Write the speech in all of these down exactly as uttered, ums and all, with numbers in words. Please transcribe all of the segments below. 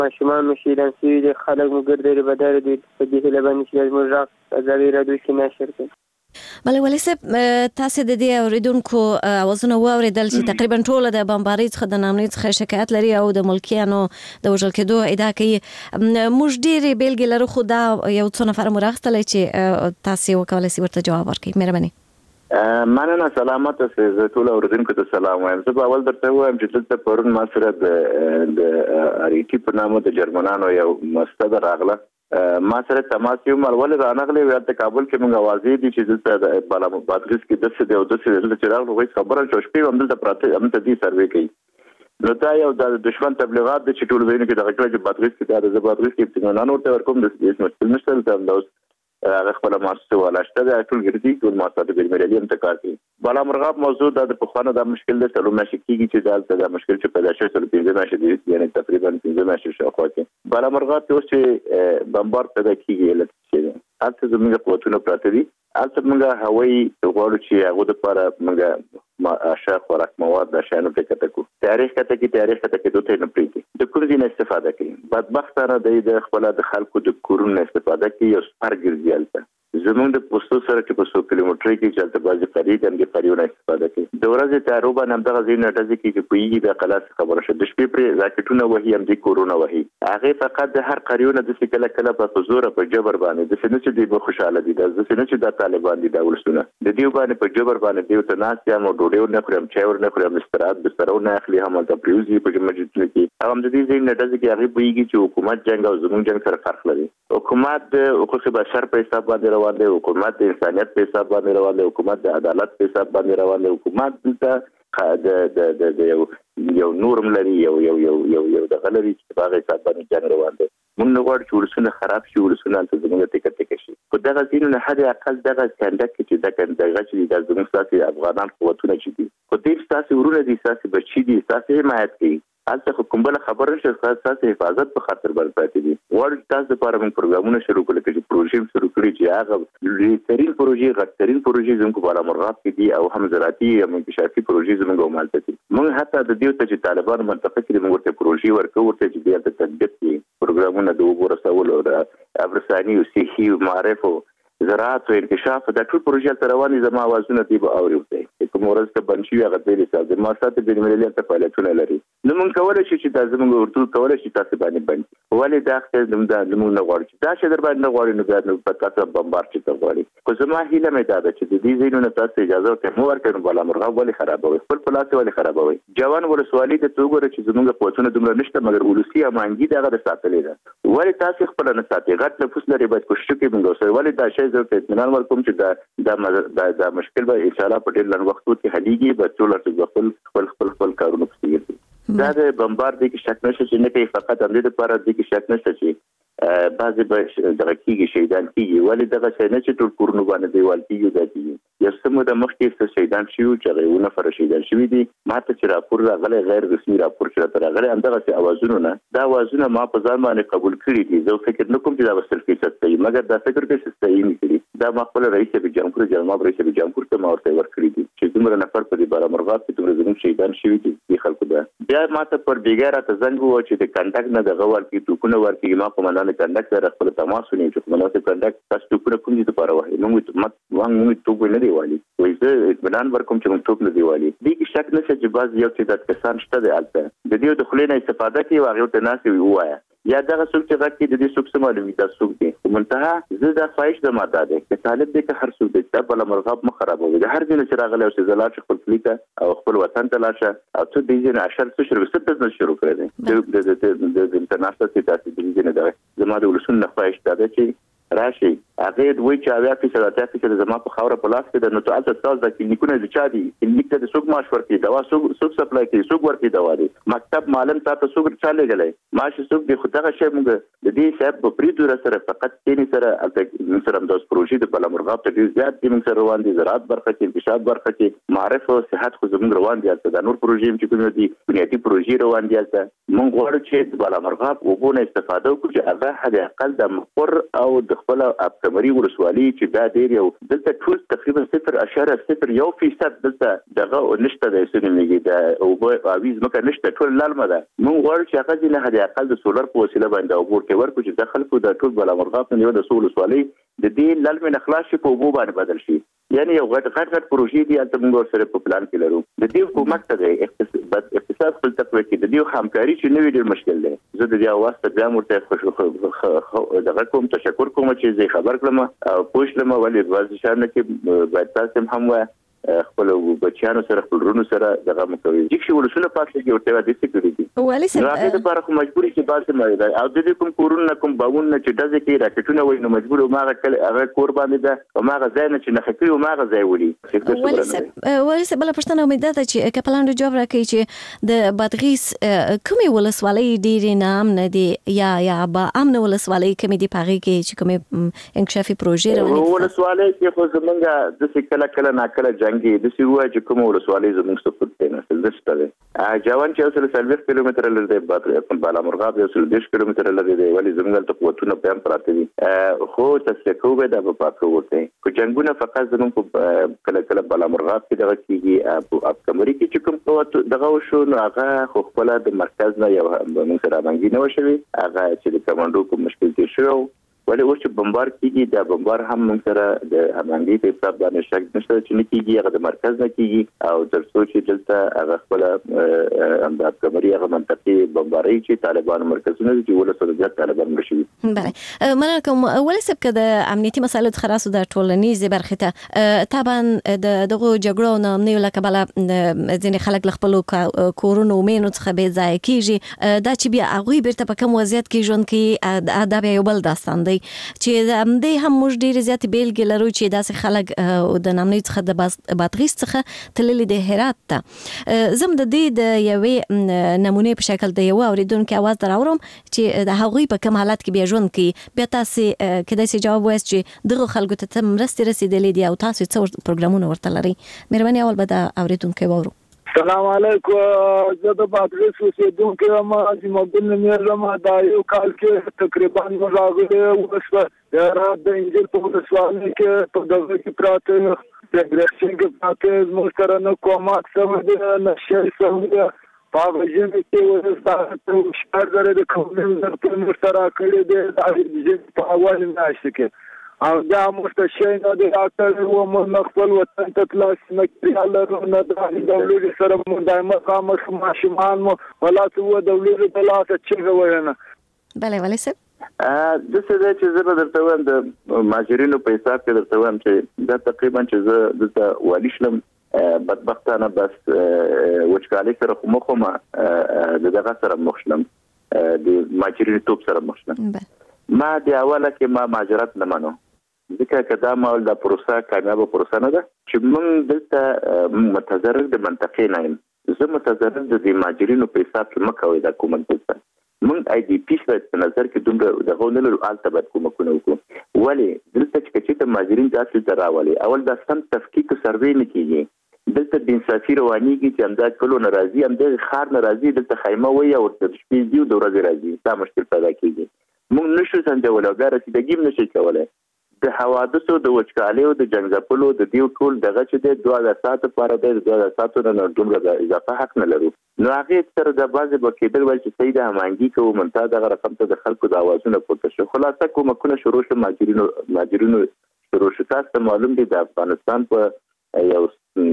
ماشومان مو شهیدان شوي دي، خلک مو ګرځېدلي بدار دي. په دې هیله باندې چې زموږ غږ په ازادي راډیو کې نشر کړي. بله ولې صاحب تاسې د دې اوریدونکو اوازونه واورېدل چې تقریبا ټوله د بمبارۍ څخه د ناامنۍ څخه شکایت لري او د ملکیانو د وژل کېدو ادعا کوي. موږ ډېرې بیلګې لرو خو دا یو څو نفر مو راغستلی چې تاسې وکولی سئ ورته جواب ورکړئ. مهرباني. مننه. سلامت اوسئ. زه ټولو اوریدونکو ته سلام وایم. زه به اول درته ووایم چې دلته پرون ما سره د د اریټي په نامه د جرمنانو یو مستند راغله. ما سره تماس یو مال ولې رانغلی وی د کابل کې موږ اوازې دي چې دلته د بالا بادغیس کې دسه دی او دسه دلته چې راغلو وایي خبره چې شپې هم دلته پراته هم ته دې سروې کوي. نو دا یو د دشمن تبلیغات د چې ټول ځایونه کې دغه کړی چې بادغیس کې د بادغیس کې اطمینان ورته ورکوم د اسم مشکل نشته. دا اوس هغه خپل مؤسسه ولاشته د ټول ګرځي ټول مؤسسات بین المللي هم تکار کوي. بالا مرغاب موضوع د پخوانه د مشکل د سلو ماشي کیږي چې دالته د مشکل چې پیدا شوی سره پنځه ماشي دي یعنی تقریبا پنځه ماشي شاوخوا کې بالا مرغاب ته اوس چې بمبار پیدا کیږي لکه چې هلته زموږ قوتونه پراته دي. هلته موږ هوایي غواړو چې هغه د لپاره موږ اشیا خوراک مواد د شانو په کته کو تاریخ کته کې تاریخ کته کې دوته نه پریږدي د کوم ځای نه استفاده کوي. بدبختانه د خپل د خلکو د کورونو استفاده کوي او سپارګرځي هلته زمونږ د پوسټو سره چې په څو کیلومتر کې چې هلته بعضې قریې دي همدې قریونه استفاده کوي. د ورځې تیارو باندې همدغه ځایونه ډزې کوي چې پوهېږي د قلا څخه خبره شوه. د شپې پرې راکټونه وهي همدې کورونه وهي. هغې فقط د هر قریونه داسې کله کله په زوره په جبر باندې داسې نه چې دوی به خوشحاله دي داسې نه چې دا طالبان دي دا ولسونه د دوی باندې په جبر باندې دوی ته ناست یم او ډوډۍ ورنه خوري هم چای ورنه خوري هم استراحت بستره ورنه اخلي هم هلته پرېوځي په مسجدونو کې. هغه هم د دې ځایونه ډزې کوي. هغې پوهېږي چې حکومت جنګ او زموږ جنګ سره فرق لري. حکومت د حقوق بشر په حساب باندې روان دی. حکومت د انسانیت په حساب باندې روان دی. حکومت د عدالت په حساب باندې روان دی. حکومت دلته د د د یو یو نورم لري یو یو یو یو یو د غلري چې په هغه حساب باندې جنګ روان دی. موږ نه غواړو چې ولسونه خراب شي ولسونه هلته زموږ تکه تکه شي. خو دغه ځایونه حد اقل دغه کنډک چې دا کنډغه چې دا زموږ ستاسې افغانان قوتونه چې دي خو دوی ستاسې ورونه دي ستاسې بچي دي ستاسې حمایت کوي. هلته خو کوم بله خبره نشته ستاسې حفاظت په خاطر باندې پاتې دي. غواړو چې تاسو دپاره موږ پروګرامونه شروع کړو لکه چې پروژې هم شروع کړي چې هغه لویترین پروژې غټترین پروژې زموږ په بالا مرغاب کې دي او هم زراعتي هم انکشافي پروژې زموږ همالته دي. موږ حتی د دې ته چې طالبان منطقه کې موږ ورته پروژې ورکوو ورته چې بیا د تطبیق کړي پروګرامونه د اوبو رسولو او د ابرساني او صحي او معارف او زراعت او انکشاف دا ټول پروژې هلته روانې زما اوازونه دوی به اوري ورته کوم ورځ ته بند شوي هغه دوی حساب د مؤسسات بین المللي هلته فعالیتونه لري. نو موږ کولی شو چې دا زموږ اردو کولی شي تاسې باندې بند ولې دا اختر موږ نه غواړو چې دا شی در باندې نه غواړي نو بیا نو په تاسو بمبار چې ته غواړي. خو زما هیله مې دا ده چې د دې ځایونو تاسو اجازه ورته مو ورکړئ نو بالا مرغاب ولې خرابوئ خپل په لاس ولې خرابوئ. جوان ولسوالي ته ته وګوره چې زموږ قوتونه دومره نشته مګر ولسي امانګي د هغه د ساتلې ده. ولې تاسې خپله نه ساتئ غټ نفوس لري باید کوشش وکړئ موږ اوسئ. ولې دا شی زه ورته اطمینان ورکوم چې دا دا مشکل به انشاءالله په ډېر لنډ وخت کې حلیږي به ټول خپل خپل خپل خپل کارونه پسې ګرځي. دا د بمبار دی کې شک نشته چې نه کوي فقط همدې دپاره دی کې شک نشته چې بعضې به دغه کېږي شهیدان کېږي. ولې دغه شی نه چې ټول کورونو باندې دیوال کېږي دا کېږي. یو څه موده مخکې څه شهیدان شوي وو چې هغه یو نفره شهیدان شوي دي. ما ته چې راپور راغلی غیر رسمي راپور چې راته راغلی همدغسې اوازونه نه دا اوازونه ما په ځان باندې قبول کړي دي. زه فکر نه کوم چې دا به سل فیصد صحیح مګر دا فکر کوي چې صحیح نه کړي. دا ما خپل رئیس جمهور جناب رئیس جمهور ته ما ورته ورکړي دي چې دومره نفر په دې بالا مرغاب کې دومره زموږ شهیدان شوي دي دې خلکو ده. بیا ما ته پر بېګا راته زنګ ووهه چې د کنډک نه دغه ورکړي توپونه ورکړي. ما قومندان کنډک سره خپل تماس ونیو چې قومندان کنډک تاسو توپونه کوم دي دپاره وهئ. موږ موږ توپ نه دی والي وایي زه اطمینان ورکوم چې موږ توپ نه دی والي. دې کې شک نشته چې بعض یو تعداد کسان شته دی هلته د دې د خولې نه استفاده کوي او هغې ورته ناست وي ووایه یا دغه څوک چې غږ کوي د دې څوک څه معلوم وي دا څوک دی. خو منتها زه دا خواهش زما دا دی که طالب دی که هر څوک دی دا بالا مرغاب مه خرابوي. د هر ځای نه چې راغلی او چې زه لاړ شه خپل کلي ته او خپل وطن ته لاړ شه او ته دې ځای نه اشر څه شروع څه بزنس شروع کړی دی د انټرناشنل چې تاسې د دې ځای نه دغه زما د ولسونو نه خواهش دا ده چې راشي هغې وایي چې اویا فیصد اتیا فیصد زما په خاوره په لاس کې ده. نو ته هلته ستاسو دا کلینیکونه د چا دي؟ کلینیک ته د څوک معاش ورکوي؟ دوا څوک سپلای کوي؟ څوک ورکوي دوا دی؟ مکتب معلم تا ته څوک چا لېږلی؟ معاش څوک دی؟ خو دغه شی موږ د دې صاحب په پرېږدو را سره فقط کېنې سره هلته موږ سره همداسې پروژې د بالا مرغاب ته ډېر زیات دي موږ سره روان دي. زراعت برخه کې انکشاف برخه کې معارف او صحت خو زموږ روان دي هلته. دا نور پروژې هم چې کومې دي بنیادي پروژې روان دي هلته. موږ غواړو چې د بالا مرغاب اوبو نه استفاده وکړو چې هغه حد اقل د مقر او د خپله کمري ولسوالي چې دا ډېر یو دلته ټول تقریبا صفر اشاره صفر یو فیصد دلته دغه نشته د سنمېږي د او اویز مکه نشته ټول لالمه ده مونږ غواړو چې هغه د نه د اقل د سولر په وسیله باندې او ورکه ورکو چې د خلکو د ټول بلامرغاب نه یو د سول وسوالي د دې لالمه نخلاص شي په وبو باندې بدل شي یعنی یو غټ غټ غټ پروژې دي چې موږ سره په پلان کې لرو د دې حکومت ته اقتصاد اقتصاد خپل تقوی کې د دې همکاري چې نوې ډېر مشکل دی زه د دې واسطه بیا مرته خو دغه کوم تشکر کوم چې زه خبر کړم او پوښتنه ولې ورځ شانه کې باید تاسو هم و خپل بچیانو سره خپل رونو سره دغه مکوي چې ورسونه پاتې کې ورته د سکیورټي ولې سره راځي د لپاره کوم مجبوري چې باسه مې او د دې کوم کورونه کوم باونه چې دځه کې راکټونه وای نو مجبور ماغه کله هغه کور باندې ده او ماغه ځای نه چې نه خکري او ماغه ځای ولي ولې سره ولې سره بل پښتنه امید ده چې کپلان جواب راکړي چې د بادغیس کومي ولسوالۍ ډېر نام نه دي یا یا با امن ولسوالۍ کومي دي پاغي کې چې کومي انکشافي پروژې روانې ولسوالۍ کې خو زمونږه د کله کله ناکله جنگي د سیوا چې کوم ولسوالۍ زموږ سپورت دی نه زسته دی جوان چې اوسه سلويخ کیلومتر لري دی په بالامرغاب یو سل دیش کیلومتر لري دی ولی زموږ ته قوتونه په پراته دي خو تاسو کوو د په پاکو ورته کو جنگونه فقط زموږ په کله کله بالامرغاب کې دغه کیږي په اپ کمري کې چې کوم قوت دغه شو نو هغه خو خپل د مرکز نه یو موږ سره باندې نه وشوي هغه چې د کمانډو کوم مشکل دي شو ولې اوس چې بمبار کیږي دا بمبار هم موږ سره د همغږي په حساب باندې شک نشته چې نه کیږي هغه د مرکز نه کیږي او تر څو چې دلته هغه خپل امداد کمري هغه منطقي بمباري چې طالبان مرکزونه دي ول سره د طالبان مشي بله ملکم ولې سبک د امنیتي مسایلو خلاصو د ټولنیزې برخه ته طبعا د دغه جګړو نه نه لکه بل ځینې خلک خپل کورونو مینو څخه به ځای کیږي دا چې بیا هغه بیرته په کوم وضعیت کې ژوند کوي ادب یو بل داستان دی چې د هم موږ ډیر زیات بیلګې لرو چې داسې خلک د نامنۍ څخه د بادغیس څخه تللي د هرات ته زم د دې د یوې نمونه په شکل د یو اوریدونکو आवाज دراورم چې د هغوی په کوم حالت کې بیا ژوند کوي بیا تاسو کله چې جواب وایي چې دغه خلکو ته مرستې رسیدلې دي او تاسو څو پروګرامونه ورته لري مهرباني اول به د اوریدونکو وورو السلام علیکم زه د بادغیس اوسیدونکی یم عظیم الدین رحمه دا یو کال کې تقریبا راغلی وسه د د انجیل په ولسوالۍ کې په دغه کې پراته د ګرځنګ کې پراته زموږ سره نه کومات سم دي نه شي سم دي په وجه کې ورسته شپږ درې د کومې په مشترا کړی دی د په اول ناشته کې او دا مستشین د اکثر و مخفل وطن تطلاس مکریال نه د دولت سره دایمه خامخ ماشومان مو ولا تو دولت تلاته چې وینه بله ولی سب د څه د چې زه درته وایم د ماجرینو په حساب کې درته وایم چې دا تقریبا چې زه دلته والی شلم بدبختانه بس وچکالي سره خو مخه دغه سره مخشلم د ماجرینو توپ سره مخشلم ما د اوله کې ما ماجرات نه منو ځکه کدا مول د پروسه کامیابه پروسه نه ده چې موږ دلته متضرر د منطقې نه یم زه متضرر د ماجرینو په حساب کې مکوې د حکومت دلته موږ آی ډي پی په نظر کې دومره د غونلو آلته باید کوم کو نه وکړو ولی دلته چې چې ماجرین داسې دراولي اول د سم تفکیک سروې نه کیږي دلته د انصافي روانيږي چې امداد کولو ناراضي امداد خار ناراضي دلته خیمه وي او د شپې دیو د ورځې راځي دا مشکل پیدا کیږي موږ نشو څنګه ولا رسیدګي نشي کولای د حوادثو د وچکالۍ او د جنگزپلو د دیو ټول دغه چې د دوه هزار ساعت لپاره د دوه هزار ساعتونو نه دومره د اضافه حق نه لرو نو هغه تر د بازه بکیدل ول چې سید همانګي کوو منتها دغه رقم ته د خلکو د اوازونه پورته شو خلاصه کومه کونه شروع شو ماجرینو ماجرینو شروع شو تاسو معلوم دي د افغانستان په یو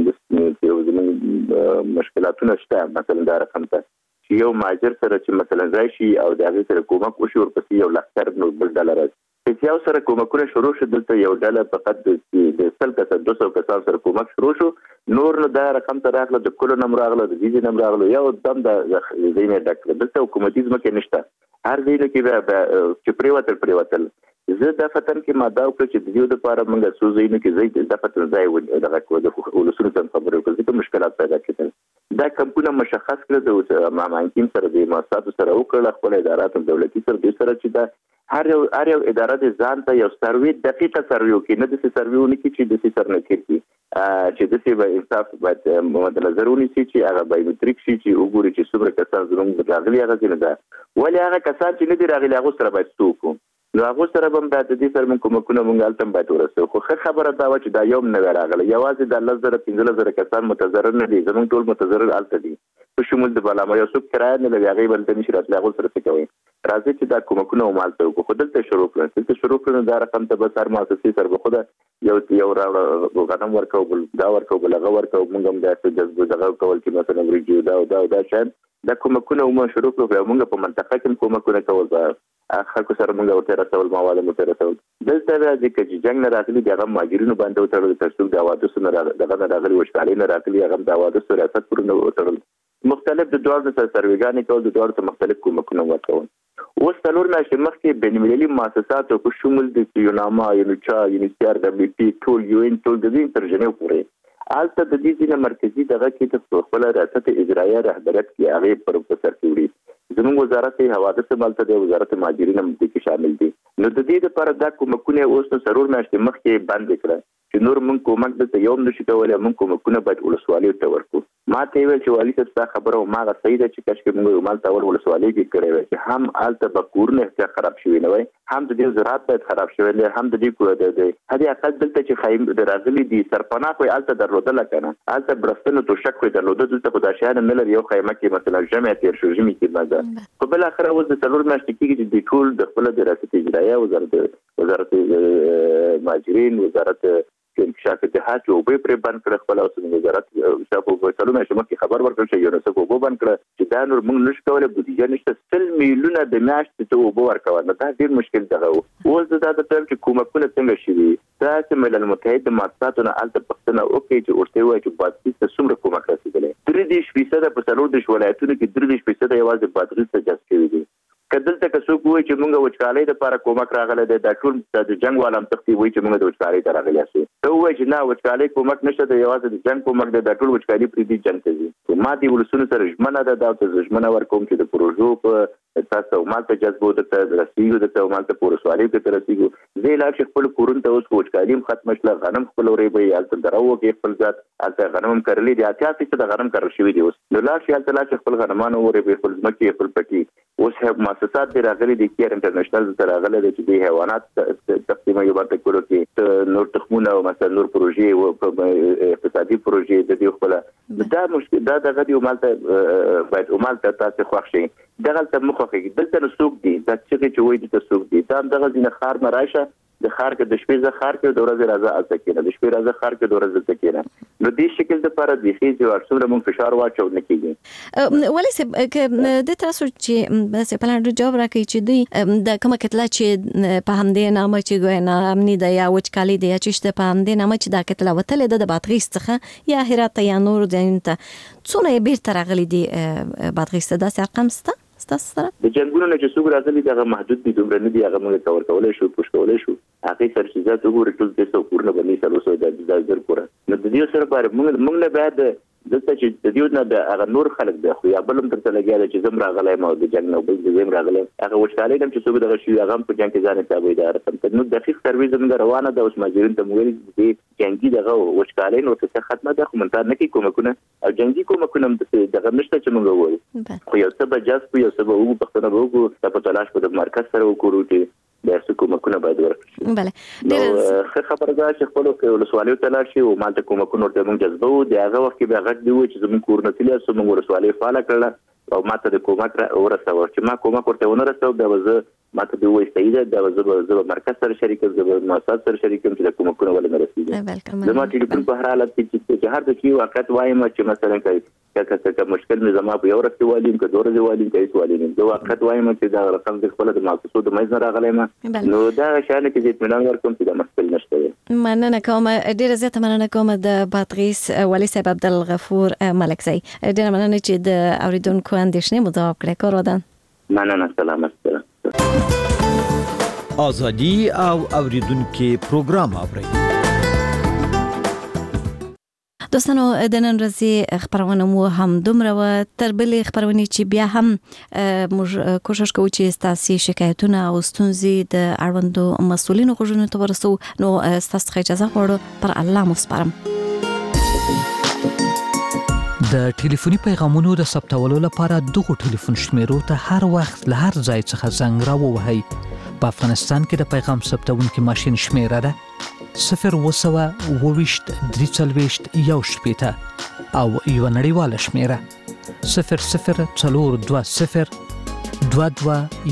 مشکلاتونه شته مثلا د رقم ته چې یو ماجر سره چې مثلا راشي او د هغه سره کومک وشي ورپسې یو لختر نو بل ډالر چې یو سره کومکونه شروع شو دلته یو ډله فقط د سل کسه دوه سوه کسان سره کومک شروع شو نور نو دا رقم ته راغله د کلو نمبر راغله د ویزې نمبر راغله یو دم د زینې ډک دلته حکومتیزم کې نشته هر ځای کې چې پریوتل پریوتل زه د فتن کې ماده او چې د یو د لپاره موږ سوزینو کې زید د فتن ځای و دغه کو د ولسونو څخه خبرو کوي چې مشکلات پیدا کېدل دا کمپونه مشخص کړل د مامانکین سره د مؤسساتو سره وکړل خپل ادارات دولتي سره د سره چې دا هر یو هر یو اداره د ځان ته یو سروي دقیقه سروي کوي نه د سروي نه کې چې د سر نه کوي چې د سی به انصاف باید مدل ضروري شي چې هغه بایومټریک شي چې وګوري چې څومره کسان زموږ راغلي هغه نه ده ولی هغه کسان چې نه دي راغلي هغه سره باید څوک نو هغه سره هم د دې سره موږ کومکونه موږ التم باید ورسو. خو ښه خبره دا و چې دا یو نه راغله، یوازې د لس زره پنځه لس زره کسان متضرر نه دي، زموږ ټول متضرر الته دي په شمول د بالا ما یو څوک کرایه نه لري، هغه بل نشي راتلی. هغه سره څه کوي؟ راځي چې دا کومکونه ومالته وکړو. خو دلته شروع کړو دلته شروع کړو دا رقم ته به سر مؤسسې سره به خو یو یو را غنم ورکو بل دا ورکو بل هغه ورکو موږ هم دا جذب دغه کول چې مثلا ورجو دا دا دا شان دا کومکونه مو شروع کړو. موږ په منطقه کې کومکونه کول دا خلکو سره موږ ورته رسول مواد مو ته رسول. دلته راځي چې جنگ نه راغلي دغه ماجرینو باندې وتړل، ترڅو د واده سره دغه نه راغلي وشتالي نه راغلي هغه د واده سره ریاست پر نه وتړل. مختلف د دوه د سرویګانې کول د دوه ته مختلف کومکونه ورکول. اوس څلور میاشتې مخکې بین المللي مؤسساتو په شمول د یوناما، یونچا، یونیسیار، دبلیو پی ټول یو ان ټول د دې تر ژنیو پورې البته د دې ځینې مرکزی دغه کې د خپل ریاست اجرایه رهبریت کې هغه پروفیسور کیوري زموږ وزارت حوادث مالته د وزارت مهاجرین هم دې کې شامل دي. نو د دې لپاره دا کومکونه اوس نو ضرور ماشته مخکې بند کړه چې نور موږ کومک د یو نشي کولای، موږ کومکونه باید ولسوالۍ ته ورکو. ما ته ویل چې والی څه خبره او ما غا صحیح ده چې کاشکې موږ مال ته ور ولسوالۍ کې کړې وای چې هم الته بکورنه څه خراب شوی نه وای، هم د دې زراعت باید خراب شوی نه، هم د دې کو د هدي اقل دلته چې خایم د راغلي دي سرپناه کوی الته درلودل کنه الته برستنه تو شک کوی درلودل دلته خدای شان ملر یو خیمه کې مثلا جمعیت تیر شو جمعي کې مزه په بل اخر اوس د څلور میاشتې کې چې د ټول د خپل د ریاست اجرایه وزارت وزارت مهاجرین وزارت انکشاف اتحاد او به پر باندې کړ خپل اوس د وزارت شابو په ټولو مې شمه خبر ورکړ چې یو څه په باندې کړ چې دا نور موږ نشو کولای بودیجه نشته سل میلیونه د میاشتې ته وبو ورکول نو دا ډیر مشکل ده. اوس دا د تر چې کومکونه څنګه شي دا چې ملل متحد د مؤسساتو نه الته پښتنه اوکي چې ورته وایي چې بادغیس ته څومره کومک رسیدلې درې دېرش فیصد په څلور دېرش ولایتونو کې درې دېرش فیصد یوازې بادغیس ته جذب شوي دي. کدلته که څوک وایي چې موږ وچکالۍ لپاره کومک راغلی دی دا ټول د جنګ والا هم تختي وایي چې موږ د وچکالۍ ته راغلي یاستو ته وایي چې نه وچکالۍ کومک نشته دی یوازې د جنګ کومک دی دا ټول وچکالۍ پرېږدي جنګ ته ځي. ما دې ولسونو سره ژمنه ده دا ته ژمنه ورکوم چې د پروژو په تاسو مالته جذبو درته رسېږو درته مالته په ولسوالۍ کې ته رسېږو زه لا چې خپل کورونه ته اوس وچکالي هم ختمه شله غنم خپل ورې به یې هلته دره وکړي خپل ذات هلته غنم هم کرلي دي اتیا فیصده غنم کرل شوي دي اوس نو لاړ شي هلته لا چې خپل غنمان ورې به خپل ځمکې خپل پټي اوس مؤسسات دې راغلي دي کیر انټرنیشنل ته راغلي دي چې د حیوانات تقسیم یو باندې کولو کې نور تخمونه او مثلا نور پروژې او اقتصادي پروژې د دې خپل دا مشکل دا دغه دی مالته باید مالته تاسو خوښ شي دغه ته مخه دلته نسوک دي دا چې چې وایي د تسوک دي دا دغه ځینې خار نه راشه د خار کې د شپې ز خار کې د ورځې راځه اتکینه د شپې راځه خار کې د ورځې اتکینه نو دې شکل د لپاره د خېځو ارسوله مون فشار واچو نه کیږي. ولی سه د تاسو چې بس په لاره جواب راکړي چې دوی د کومه کتله چې په همدې نامه چې ګوینه امني د یا وچکالي د یا چې په همدې نامه چې دا کتله وتل د بادغیس څخه یا هرات یا نور دینته څونه بیرته راغلي دي بادغیس ته داسې ارقام سته ستاسو د جنګونو نه چې څوک راغلي دغه محدود دي دومره نه دي هغه موږ کور کولای شو پوښ کولای شو هغه سرچینه ته وګورئ ټول د څو پورنه باندې سره سو د ځل پورا نو د دې سره پر موږ موږ له بعد دلته چې د دې نه د هغه نور خلک د خو یا بلم تر لګیا چې زم راغلی ما د جنګ نو بل زم راغلی هغه وشالې هم چې څوک دغه شی هغه په جنګ کې ځان ته وای دا رقم نو دقیق سرویس زموږ روانه د اوس ماجرین ته موږ دې جنګي دغه وشالې نو څه ختمه ده خو منتار نه کې کومکونه او جنګي کومکونه دغه نشته چې موږ وایو خو یو څه به جذب یو څه به وګ پښتنه وګ په تلاش په مرکز سره وکړو چې د څه کومکونه باید ورکړي. بله ډېر خبره ده چې خپل ولسوالۍ ته لاړ شي او مالته کومکونه ورته موږ جذبو د هغه وخت کې به غږ دی چې زموږ کورونه تللی سو موږ ولسوالۍ فعاله کړله او ماته د کومک ورسوه چې ما کومک ورته ونه رسوه بیا به زه ماته د وایي صحیح ده بیا به زه به مرکز سره شریک یم زه به مؤسسات سره شریک یم چې د کومکونه ولې نه رسېږي. زما ټلیفون په هر حالت کې چې هر د شي واقعیت وایم چې مثلا کوي که مشکل مې زما په یو ورځ کې والیم که دوه ورځې والیم که هېڅ والیم زه واقعیت وایم چې دا رقم د خپله د مؤسسو د منځ نه راغلی یم نو دا شیانو کې زه اطمینان ورکوم چې دا مشکل نشته دی. مننه کوم ډېره زیاته مننه کوم د بادغیس والي صاحب عبدالغفور ملکزی ډېره مننه چې د اورېدونکو اندېښنې مو ځواب کړی کار ودان. مننه سلامت سره ازادي او اوریدونکو پروګرام اورئ. دوستانو د نن ورځې خبرونه مو هم دومره و تر بلې خبرونه چې بیا هم موږ کوشش کوو چې تاسو شکایتونه او ستونزې د اړوندو مسؤلینو غوږونو ته ورسو نو تاسو څخه اجازه غواړو پر الله مو سپارم. د ټلیفوني پیغامونو د ثبتولو لپاره دغه ټلیفون شمیرو ته هر وخت له هر ځای څخه زنګ راووهئ په افغانستان کې د پیغام ثبتونکو ماشين شمیره ده صفر وسوه اوويشت درې څلوېښت یو شپېته او یو نړیواله شمیره صفر صفر څلور دوه صفر دوه دوه